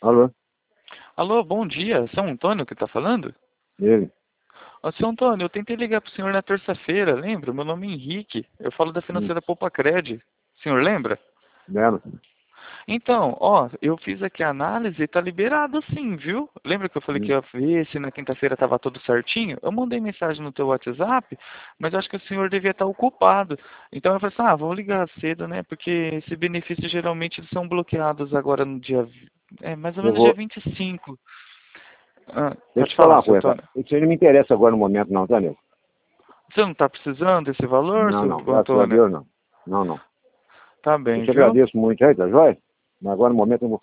Alô? Alô, bom dia. São Antônio que está falando? Ele? Ô, seu Antônio, eu tentei ligar para o senhor na terça-feira, lembra? Meu nome é Henrique. Eu falo da Hum, financeira Poupa-Cred. O senhor lembra? Lembra? Então, ó, eu fiz aqui a análise e tá liberado sim, viu? Lembra que eu falei que Hum. ia ver se na quinta-feira tava tudo certinho? Eu mandei mensagem no teu WhatsApp, mas acho que o senhor devia estar ocupado. Então eu falei assim, vou ligar cedo, né? Porque esses benefícios geralmente eles são bloqueados agora no dia... mais ou Eu menos dia vou. 25. Deixa eu Pode te falar falar, uma seu coisa, tá? Antônio. Isso aí não me interessa agora no momento, não, tá, nego? Você não está precisando desse valor, Não, seu não. Graças a Antônio? Deus, não. Não, não. Tá Eu bem, te viu? agradeço muito aí, tá joia? Mas agora no momento eu não vou